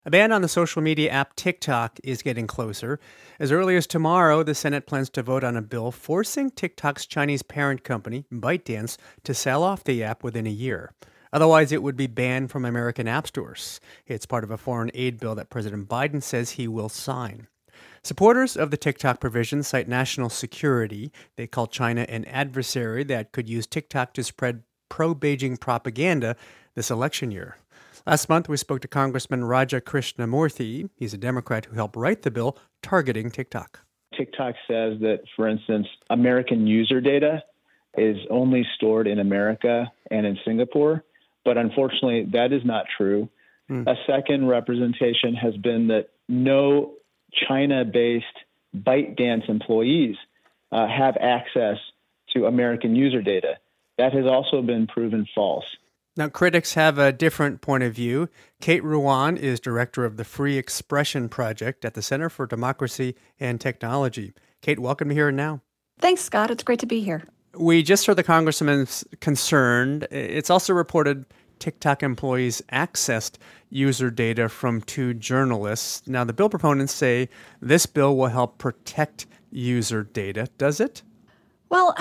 A ban on the social media app TikTok is getting closer. As early as tomorrow, the Senate plans to vote on a bill forcing TikTok's Chinese parent company, ByteDance, to sell off the app within a year. Otherwise, it would be banned from American app stores. It's part of a foreign aid bill that President Biden says he will sign. Supporters of the TikTok provision cite national security. They call China an adversary that could use TikTok to spread pro-Beijing propaganda this election year. Last month, we spoke to Congressman Raja Krishnamoorthi. He's a Democrat who helped write the bill targeting TikTok. TikTok says that, for instance, American user data is only stored in America and in Singapore. But unfortunately, that is not true. A second representation has been that no China-based ByteDance employees have access to American user data. That has also been proven false. Now, critics have a different point of view. Kate Ruan is director of the Free Expression Project at the Center for Democracy and Technology. Kate, welcome to Here and Now. Thanks, Scott. It's great to be here. We just heard the congressman's concern. It's also reported TikTok employees accessed user data from two journalists. Now, the bill proponents say this bill will help protect user data. Does it? Well,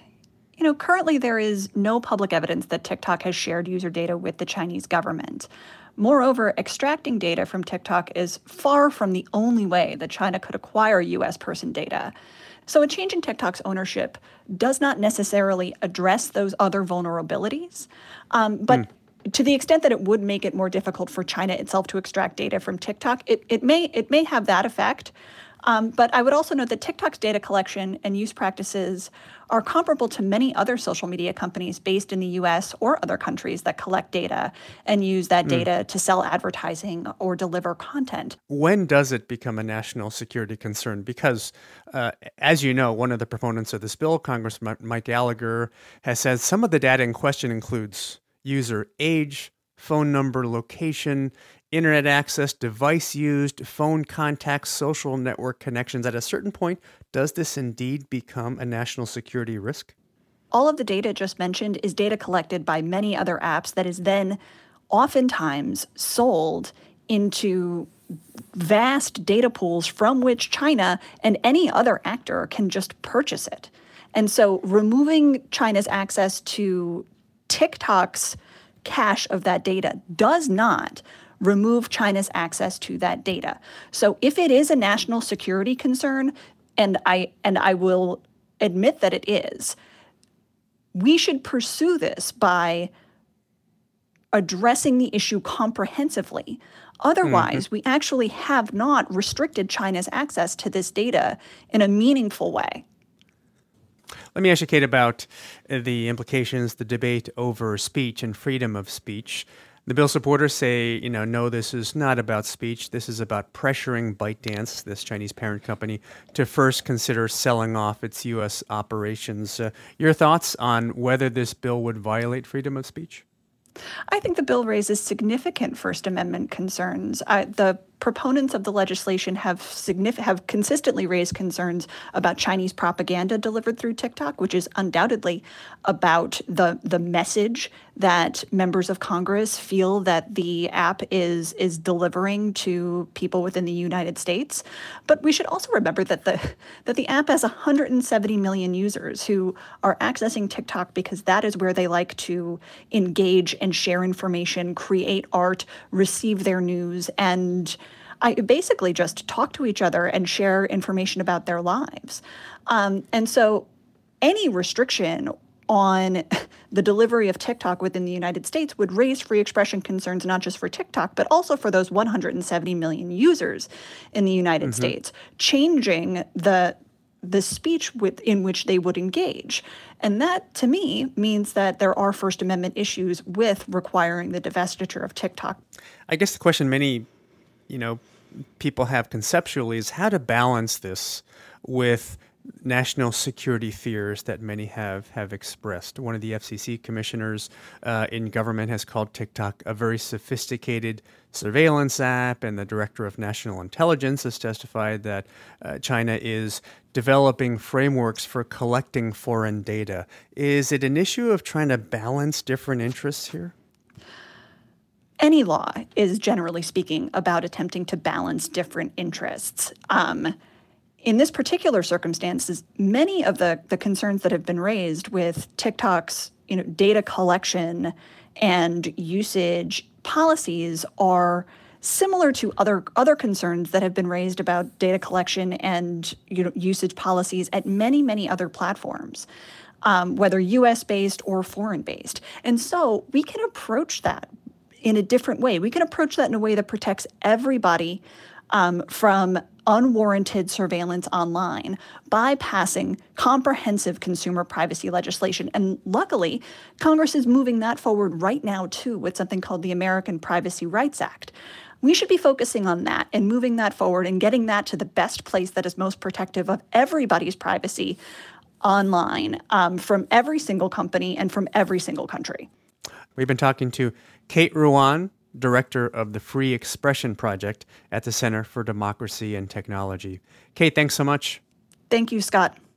currently there is no public evidence that TikTok has shared user data with the Chinese government. Moreover, extracting data from TikTok is far from the only way that China could acquire U.S. person data. So a change in TikTok's ownership does not necessarily address those other vulnerabilities. But to the extent that it would make it more difficult for China itself to extract data from TikTok, it may have that effect. But I would also note that TikTok's data collection and use practices are comparable to many other social media companies based in the U.S. or other countries that collect data and use that data to sell advertising or deliver content. When does it become a national security concern? Because, as you know, one of the proponents of this bill, Congressman Mike Gallagher, has said some of the data in question includes user age, phone number, location, internet access, device used, phone contacts, social network connections. At a certain point, does this indeed become a national security risk? All of the data just mentioned is data collected by many other apps that is then oftentimes sold into vast data pools from which China and any other actor can just purchase it. And so removing China's access to TikTok's cache of that data does not remove China's access to that data. So if it is a national security concern, and I will admit that it is, we should pursue this by addressing the issue comprehensively. Otherwise, we actually have not restricted China's access to this data in a meaningful way. Let me ask you, Kate, about the implications, the debate over speech and freedom of speech. The bill supporters say, no, this is not about speech. This is about pressuring ByteDance, this Chinese parent company, to first consider selling off its U.S. operations. Your thoughts on whether this bill would violate freedom of speech? I think the bill raises significant First Amendment concerns. The proponents of the legislation have consistently raised concerns about Chinese propaganda delivered through TikTok, which is undoubtedly about the message that members of Congress feel that the app is delivering to people within the United States. But we should also remember that the app has 170 million users who are accessing TikTok because that is where they like to engage and share information, create art, receive their news, and I basically just talk to each other and share information about their lives. And so any restriction on the delivery of TikTok within the United States would raise free expression concerns, not just for TikTok, but also for those 170 million users in the United States, changing the speech in which they would engage. And that, to me, means that there are First Amendment issues with requiring the divestiture of TikTok. I guess the question many, people have conceptually is how to balance this with national security fears that many have expressed. One of the FCC commissioners in government has called TikTok a very sophisticated surveillance app, and the director of national intelligence has testified that China is developing frameworks for collecting foreign data. Is it an issue of trying to balance different interests here? any law is, generally speaking, about attempting to balance different interests. In this particular circumstances, many of the concerns that have been raised with TikTok's data collection and usage policies are similar to other concerns that have been raised about data collection and usage policies at many other platforms, whether U.S.-based or foreign-based. And so we can approach that in a different way. We can approach that in a way that protects everybody from unwarranted surveillance online by passing comprehensive consumer privacy legislation. And luckily, Congress is moving that forward right now, too, with something called the American Privacy Rights Act. We should be focusing on that and moving that forward and getting that to the best place that is most protective of everybody's privacy online, from every single company and from every single country. We've been talking to Kate Ruan, Director of the Free Expression Project at the Center for Democracy and Technology. Kate, thanks so much. Thank you, Scott.